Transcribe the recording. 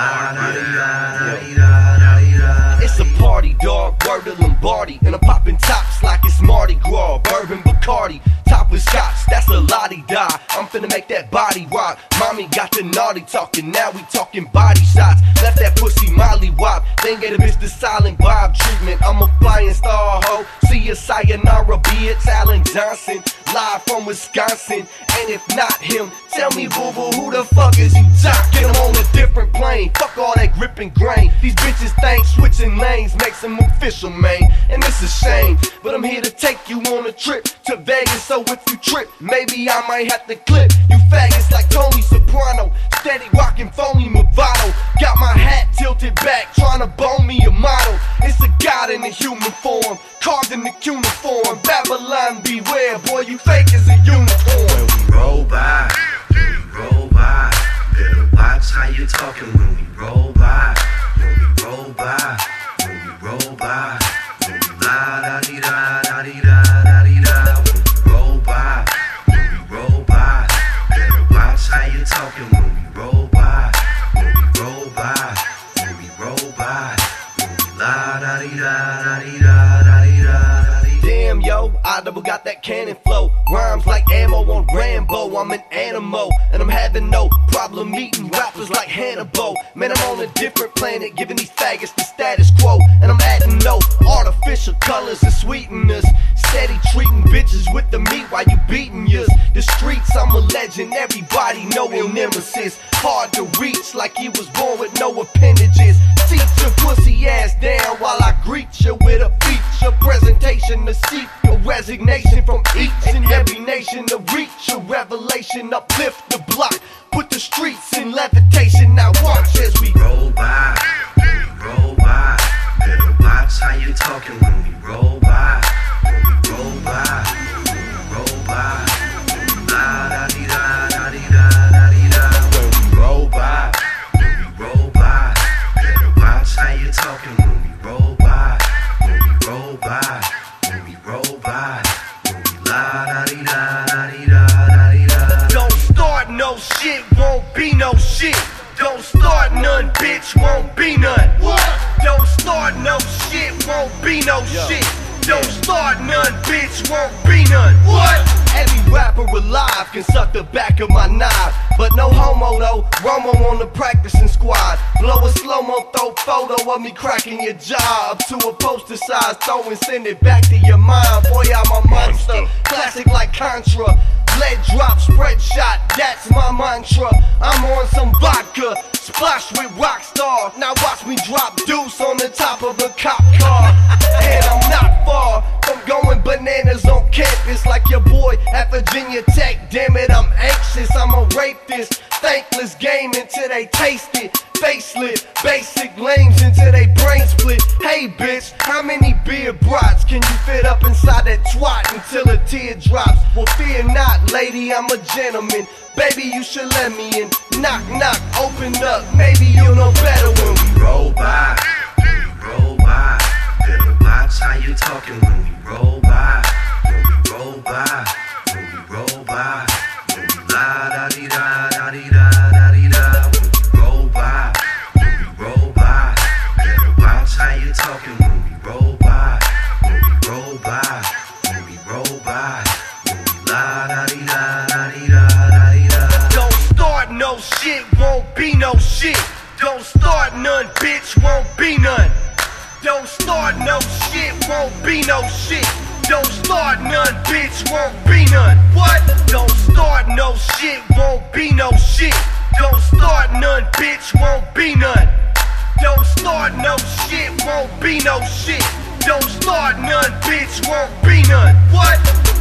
It's a party, dog, word to Lombardi. And I'm popping tops like it's Mardi Gras. Bourbon Bacardi, top with shots, that's a la-di-da. I'm finna make that body rock. Mommy got the naughty talking, now we talking body shots. Left that pussy molly wop, then gave a bitch the silent Bob treatment. I'm a flying star ho, see a sayonara, be it Alan Johnson, live from Wisconsin. And if not him, tell me boo-boo, who the fuck is you jocking? I'm on a different plane, fuck all that grip and grain. These bitches think switching lanes makes them official, man. And it's a shame, but I'm here to take you on a trip to Vegas. So if you trip, maybe I might have to clip you faggots like Tony Soprano. Steady rockin' phony Movado. Got my hat tilted back, trying to bone me a model. It's a god in a human form, carved in the cuneiform. Babylon beware, boy, you fake as a unicorn. When we roll by, better watch how you talking when we roll by. When we roll by, when we roll by, when we la-da-dee-da-da-dee-da-da-dee-da. When we roll by, when we roll by, better watch how you talking when we roll by. When we roll by, when we roll by, when we la-da-dee-da-da-dee-da-da-dee-da. Damn, yo, I double got that cannon flow. Rhymes like ammo on Rambo. I'm an animal, and I'm having no problem eating rappers like Hannibal. Man, I'm on a different planet, giving these faggots the status quo. And I'm adding no artificial colors and sweeteners. Steady treating bitches with the meat while you beating yours. The streets, I'm a legend, everybody know him nemesis. Hard to reach like he was born with no appendages. Seat your pussy ass down while I greet you with a feature presentation to seek your resignation from each and every nation to reach your revelation. Uplift the block, put the streets in levitation. Now watch as we roll by, roll by. Better watch how you talking when we roll by. When we roll by, when we roll by, when we la-da-dee-da-da-dee-da-da-dee-da. When we roll by, when we roll by, better watch how you talking when we roll by. When we roll by, when we roll by, when we la-da-dee-da-da-dee-da-da-dee-da. don't start no shit, won't be no shit. Don't start none, bitch, won't be none. What? Don't start no shit, won't be no shit. Don't start none, bitch, won't be none. What? Every rapper alive can suck the back of my knife, but no homo though, Romo on the practicing squad. Blow a slow-mo, throw photo of me cracking your jaw up to a poster size, throw and send it back to your mind. Boy, I'm a monster, classic like Contra. Lead drop, spread shot, that's my mantra. I'm on some vodka, splash with Rockstar. Now watch me drop deuce on the top of a cop car. And I'm not far from going bananas on campus like your boy at Virginia Tech. Damn it, I'm anxious, I'ma rape this thankless game until they taste it. Facelift, basic lames until they brain split. Hey bitch, how many beer brats can you fit up inside that twat until a tear drops? Well fear not, lady, I'm a gentleman. Baby, you should let me in. Knock, knock, open up, maybe you'll know better when we roll by, roll by. Better watch how you talking when we roll by. When we roll by, when we roll by, when we la-da-dee-da-da-dee-da-da-dee-da. When we roll by, when we roll by. Better watch how you talking when we roll by. When we roll by, when we roll by, when we la-da-dee-da-da-dee-da-da-dee-da. don't start no shit, won't be no shit. Don't start none, bitch, won't be none. Don't start no shit, won't be no shit. Don't start none, bitch, won't be none. What? Don't start no shit, won't be no shit. Don't start none, bitch, won't be none. Don't start no shit, won't be no shit. Don't start none, bitch, won't be none. What?